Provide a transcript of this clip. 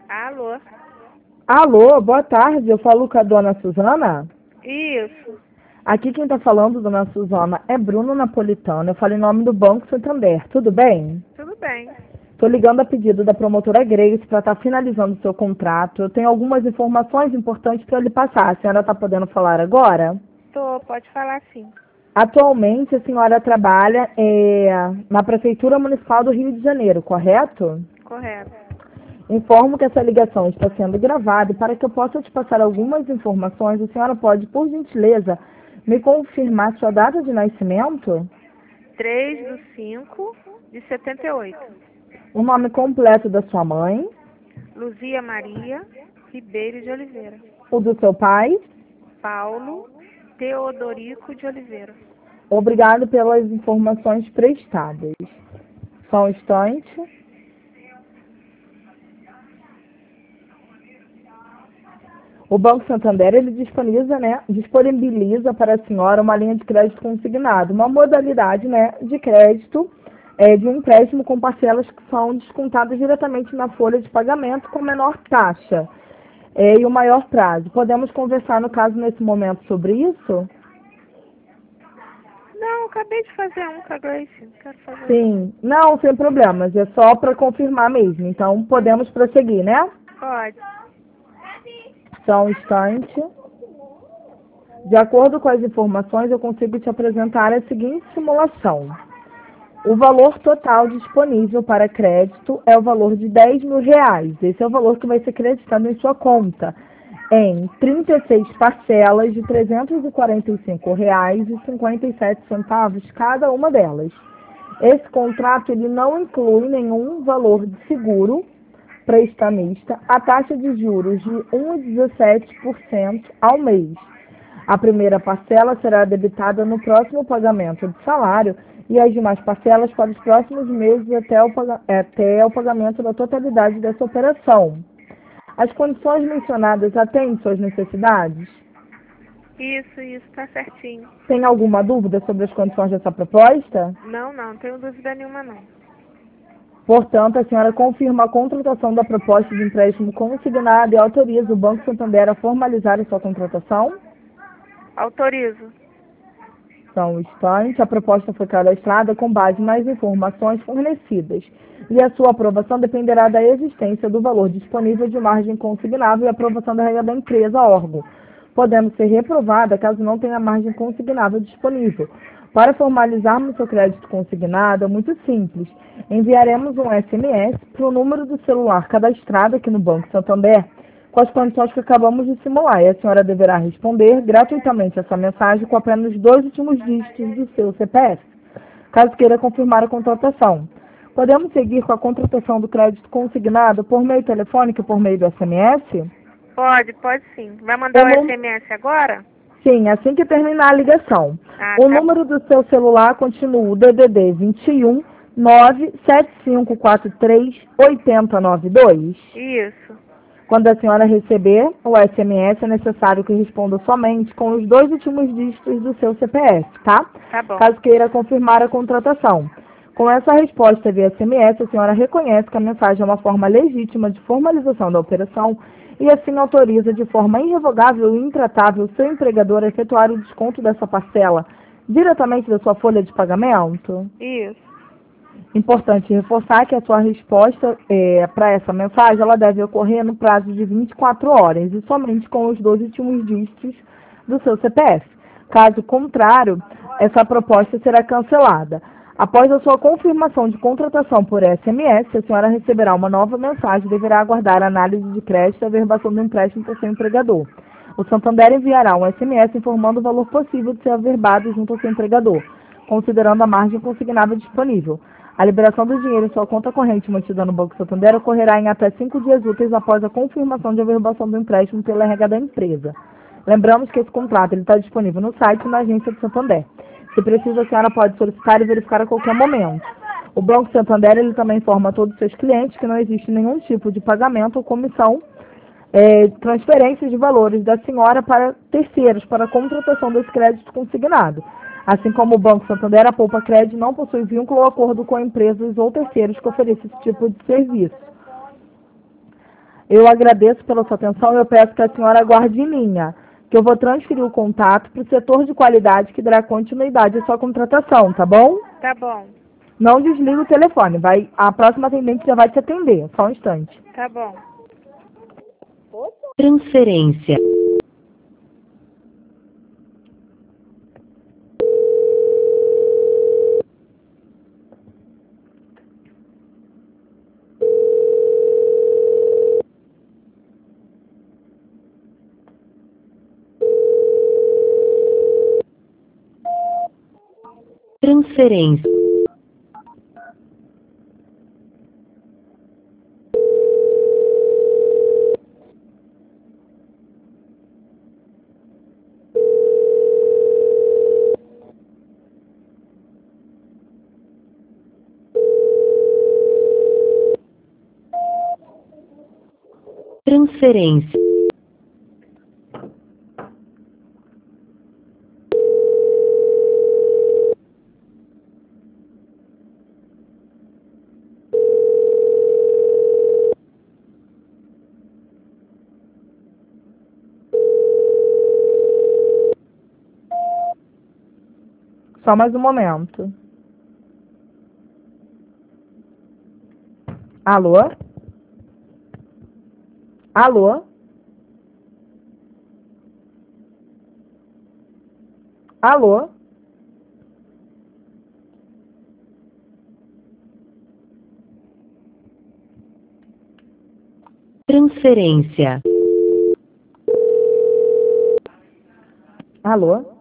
Alô? Alô, boa tarde. Eu falo com a dona Suzana. Isso. Aqui quem está falando, dona Suzana, é Bruno Napolitano. Eu falo em nome do Banco Santander. Tudo bem? Tudo bem. Estou ligando a pedido da promotora Grace para estar finalizando o seu contrato. Eu tenho algumas informações importantes para lhe passar. A senhora está podendo falar agora? Pode falar sim. Atualmente, a senhora trabalha na Prefeitura Municipal do Rio de Janeiro, correto? Correto. Informo que essa ligação está sendo gravada e para que eu possa te passar algumas informações, a senhora pode, por gentileza, me confirmar sua data de nascimento? 3/5/78. O nome completo da sua mãe? Luzia Maria Ribeiro de Oliveira. O do seu pai? Paulo Teodorico de Oliveira. Obrigado pelas informações prestadas. Só um instante. O Banco Santander ele disponibiliza para a senhora uma linha de crédito consignado, uma modalidade de crédito de um empréstimo com parcelas que são descontadas diretamente na folha de pagamento com menor taxa e o maior prazo. Podemos conversar, no caso, nesse momento sobre isso? Não, acabei de fazer um com a Grace. Quero fazer. Sim. Não, sem problemas. É só para confirmar mesmo. Então, podemos prosseguir, né? Pode. Só um instante. De acordo com as informações, eu consigo te apresentar a seguinte simulação. O valor total disponível para crédito é o valor de R$ 10.000. Esse é o valor que vai ser creditado em sua conta, em 36 parcelas de R$ 345,57 cada uma delas. Esse contrato ele não inclui nenhum valor de seguro prestamista, a taxa de juros de 1,17% ao mês. A primeira parcela será debitada no próximo pagamento de salário e as demais parcelas para os próximos meses até o pagamento da totalidade dessa operação. As condições mencionadas atendem suas necessidades? Isso, tá certinho. Tem alguma dúvida sobre as condições dessa proposta? Não tenho dúvida nenhuma não. Portanto, a senhora confirma a contratação da proposta de empréstimo consignado e autoriza o Banco Santander a formalizar a sua contratação? Autorizo. Só um instante, a proposta foi cadastrada com base nas informações fornecidas e a sua aprovação dependerá da existência do valor disponível de margem consignável e aprovação da regra da empresa órgão, podendo ser reprovada caso não tenha margem consignável disponível. Para formalizarmos seu crédito consignado, é muito simples. Enviaremos um SMS para o número do celular cadastrado aqui no Banco Santander com as condições que acabamos de simular. E a senhora deverá responder gratuitamente essa mensagem com apenas 2 últimos dígitos do seu CPF, caso queira confirmar a contratação. Podemos seguir com a contratação do crédito consignado por meio telefônico e por meio do SMS? Pode sim. Vai mandar o SMS agora? Sim, assim que terminar a ligação. O Tá número do seu celular continua o DDD 21 97543 8092. Isso. Quando a senhora receber o SMS, é necessário que responda somente com os 2 últimos dígitos do seu CPF, tá? Tá bom. Caso queira confirmar a contratação. Com essa resposta via SMS, a senhora reconhece que a mensagem é uma forma legítima de formalização da operação e assim autoriza de forma irrevogável e intratável seu empregador a efetuar o desconto dessa parcela diretamente da sua folha de pagamento? Isso. Importante reforçar que a sua resposta para essa mensagem ela deve ocorrer no prazo de 24 horas e somente com os 2 últimos dígitos do seu CPF. Caso contrário, essa proposta será cancelada. Após a sua confirmação de contratação por SMS, a senhora receberá uma nova mensagem e deverá aguardar a análise de crédito e a averbação do empréstimo por seu empregador. O Santander enviará um SMS informando o valor possível de ser averbado junto ao seu empregador, considerando a margem consignável disponível. A liberação do dinheiro em sua conta corrente mantida no Banco Santander ocorrerá em até 5 dias úteis após a confirmação de averbação do empréstimo pela RH da empresa. Lembramos que esse contrato está disponível no site e na agência do Santander. Se precisa, a senhora pode solicitar e verificar a qualquer momento. O Banco Santander ele também informa a todos os seus clientes que não existe nenhum tipo de pagamento ou comissão, transferência de valores da senhora para terceiros para a contratação desse crédito consignado. Assim como o Banco Santander, a Poupa Crédito não possui vínculo ou acordo com empresas ou terceiros que ofereçam esse tipo de serviço. Eu agradeço pela sua atenção e eu peço que a senhora aguarde em linha, que eu vou transferir o contato para o setor de qualidade que dará continuidade à sua contratação, tá bom? Tá bom, Não desliga o telefone, a próxima atendente já vai te atender, só um instante. tá bom. Transferência. Transferência. Transferência. Só mais um momento. Alô? Alô? Alô? Transferência. Alô?